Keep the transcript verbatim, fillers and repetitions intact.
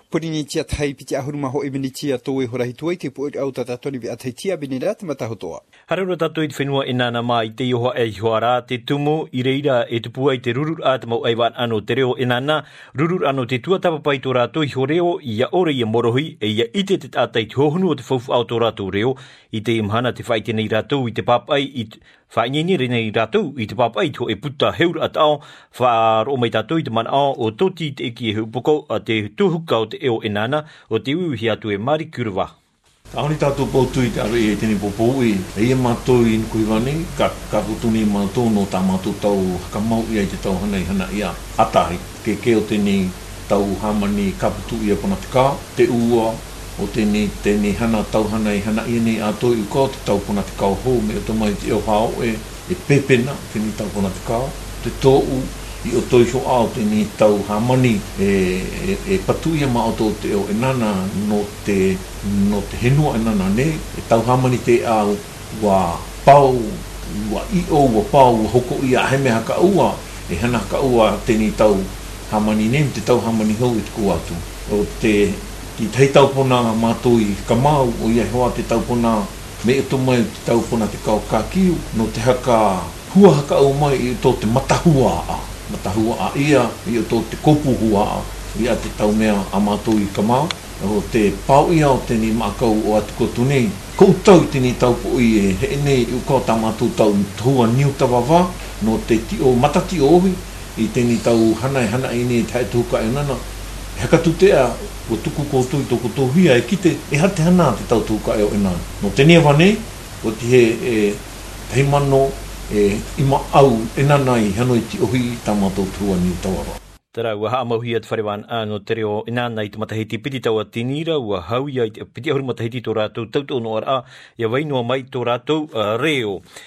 Purinitia tai piti ahuruma ho iminitia to e horahi tuai te po au tatatoni vi ataitia binirat matahotoa. Harura tatu i whenua inana mai te ihoa e ihoara te tumu i reira e tupua i te rurur at mau aiwan ano te reo inana rurur ano te tuatapapai tō rātou i horeo i a ore i a morohi e i a ite te tātai te hohunu o te whaufu au tō rātou reo i te imhana te whaite nei rātou i te papai i whainyenire nei rātou i te papai to e puta heura at ao whaaro mai tātou i te mana ao o toti te eki e hupoko a te tuhuka o te eo inana o te uihi atu e Mari Kuruwa. Aoni tātou pautu i te awe e tēne popou e e mātou i nkuiwane, ka, ka kutuni mātou no tā mātou tau hakamau ia i te tau hana i hana ia atahi. Ke ke o tēne tau hamani kaputu ia pona te kā, te ua o tēne, tēne hana tau hana i hana ia nei ātou i uko, te tau pona te kā hou, me o tamai te eo hao e, e pepena, tēne tau pona te kā, te tōu, i o toi ho ao tēne tau hamani e, e, e patu ia ma o tō te o enana no te, no te henua enana ne, e tau hamani te au wa pau, wa i o wa pau, wa hoko ia heme haka ua, e hana haka ua tēne tau hamani ne, te tau hamani hou i te kuatu. O te, ki tei tau pona mātou i kamau, o ia hoa te tau pona, me e tomai te tau pona te kau kākiu, no te haka hua haka au mai i tō te matahua a. Matahua a ia, i o tō te kopu hua a, i a te tau mea a mātou i kamau, o te pau ia o tēne mākau o atu kotu nei. Kou tau tēne tau po i e he nei i ukau tā mātou tau hua niu tawawa, no te ti o matati ohi, i tēne tau hana e hana i nei te hae tuhuka e nana. E haka tutea, o tuku koutou i toko tohia e kite, e hate hana te tau tuhuka e o e nana. No tēnea wane, o te he e, teimano, e ima au e nanai hanoi ti ohi tā mātou tua ni tawawa. Tara, ua haa mauhi at wharewan ano te reo inana i te matahiti piti taua tinira, ua hau ia i te piti ahuru matahiti tō rātou tautau no ara, ia wainua mai tō rātou uh, reo.